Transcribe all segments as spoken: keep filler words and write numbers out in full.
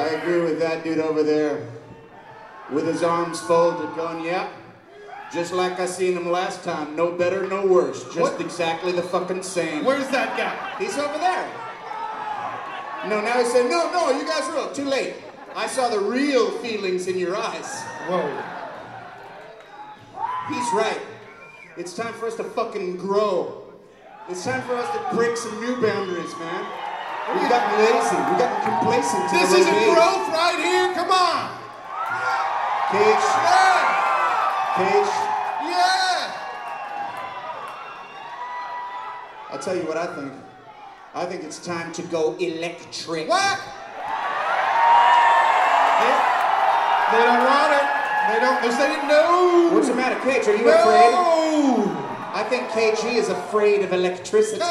I agree with that dude over there. With his arms folded, going, yeah. Just like I seen him last time. No better, no worse. Just what? Exactly the fucking same. Where's that guy? He's over there. No, now he said, no, no, you guys are up. Too late. I saw the real feelings in your eyes. Whoa. He's right. It's time for us to fucking grow. It's time for us to break some new boundaries, man. We've gotten lazy. We've gotten complacent. This is a growth right here. Come on. Cage. Yeah. Cage. Yeah. I'll tell you what I think. I think it's time to go electric. What? They, they don't want it. They don't. They're saying no. What's the matter, Cage? Are you no. afraid? I think K G is afraid of electricity.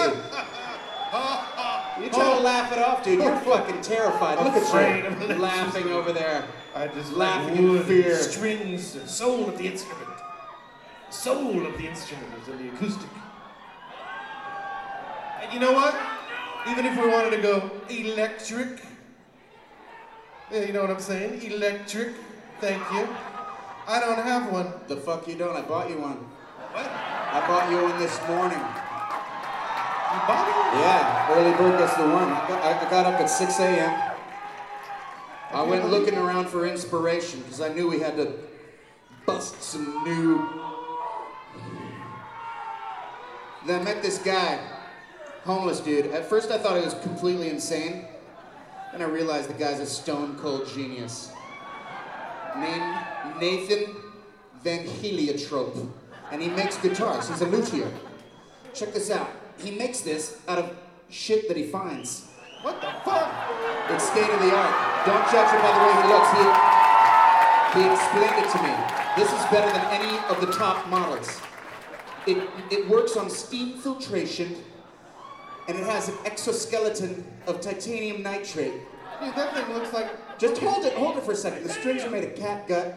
You try to laugh it off, dude. You're fucking terrified. Look at you, laughing over there. I just laughing like in fear. Strings, the soul of the instrument. The soul of the instrument is in the acoustic. And you know what? Even if we wanted to go electric, yeah, you know what I'm saying? Electric. Thank you. I don't have one. The fuck you don't? I bought you one. What? I bought you one this morning. You bought it? Yeah, early bird gets the worm. I got, I got up at six a m I went looking around for inspiration because I knew we had to bust some new. Then I met this guy, homeless dude. At first I thought he was completely insane. Then I realized the guy's a stone cold genius. Named Nathan Van Heliotrope. And he makes guitars. He's a luthier. Check this out. He makes this out of shit that he finds. What the fuck? It's state of the art. Don't judge him by the way he looks. He, he explained it to me. This is better than any of the top models. It, it works on steam filtration, and it has an exoskeleton of titanium nitrate. Dude, that thing looks like... Just hold it, hold it for a second. The strings are made of cat gut.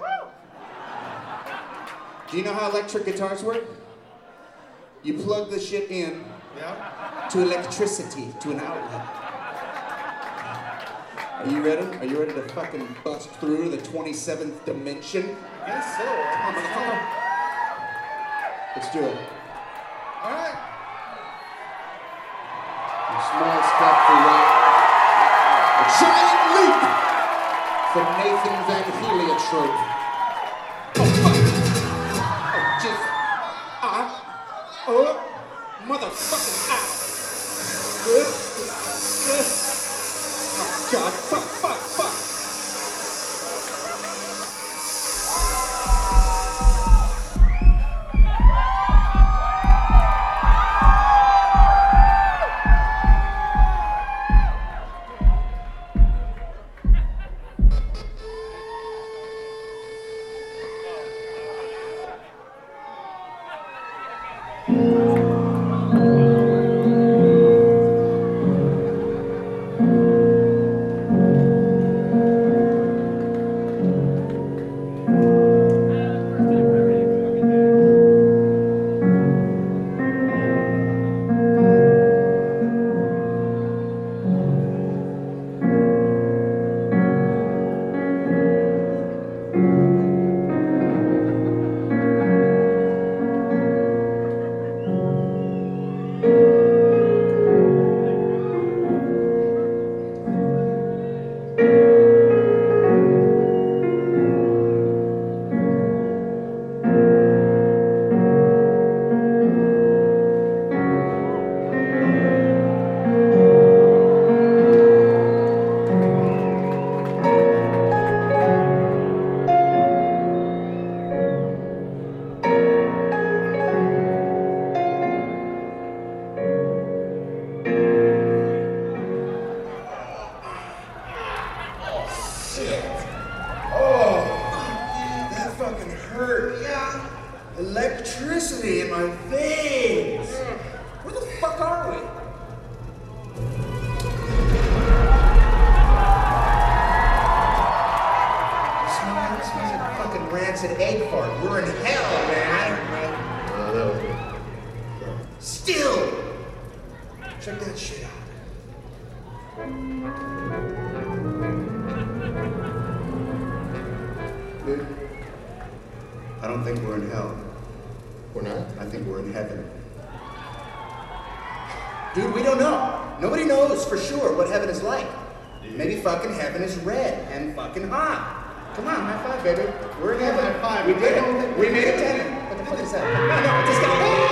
Do you know how electric guitars work? You plug the shit in yeah. to electricity, to an outlet. Are you ready? Are you ready to fucking bust through the twenty-seventh dimension? Yes, sir. Come on, motherfucker. Let's do it. All right. A small step for rock. A giant leap from Nathan Van Heliotrope. Oh, fuck. Oh, just. Ah. Oh. Motherfucking ow. Good. Good. Oh, God. Fuck, fuck, fuck. Electricity in my veins. Where the fuck are we? It smells like fucking rancid egg fart. We're in hell, man. Uh, Still. Check that shit out. don't think we're in hell. We're not? I think we're in heaven. Dude, we don't know. Nobody knows for sure what heaven is like. Maybe fucking heaven is red and fucking hot. Come on, high five, baby. We're in heaven. High five. We did it. We made it to heaven. What the fuck is that? No, no, just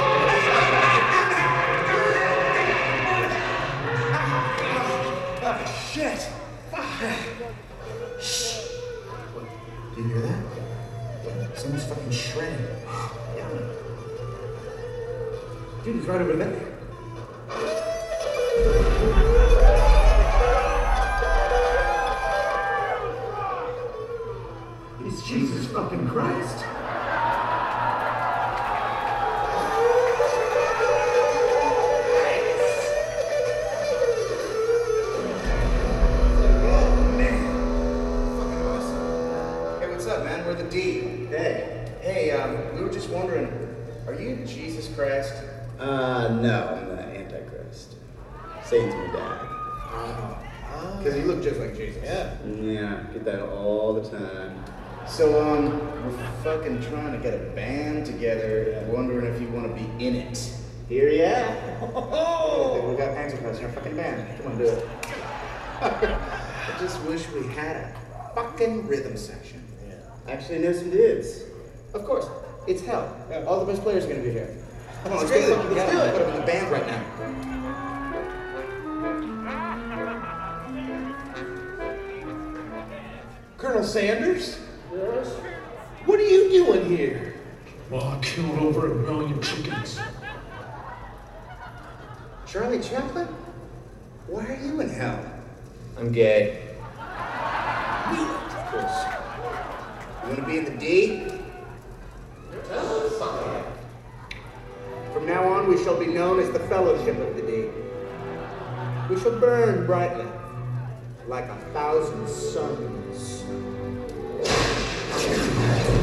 get oh, shit. Shh. Do you hear that? Someone's fucking shredding. Yeah. Dude, he's right over there. It's Jesus fucking Christ. We're the D. Hey. Hey, um, we were just wondering, are you Jesus Christ? Uh, no, I'm the Antichrist. Satan's my dad. Because you look just like Jesus. Yeah. Yeah, get that all the time. So, um, we're fucking trying to get a band together, wondering if you want to be in it. Here ya. Oh, we got Antichrist in our fucking band. Come on, do it. I just wish we had a fucking rhythm section. Actually know some dudes. Of course. It's hell. Yeah. All the best players are going to be here. Come on, let's, let's do it. Let's do it. Put them in the band right now. Colonel Sanders? Yes? What are you doing here? Well, I killed over a million chickens. Charlie Chaplin? Why are you in hell? I'm gay. Of course. You want to be in the D? From now on, we shall be known as the Fellowship of the D. We shall burn brightly, like a thousand suns.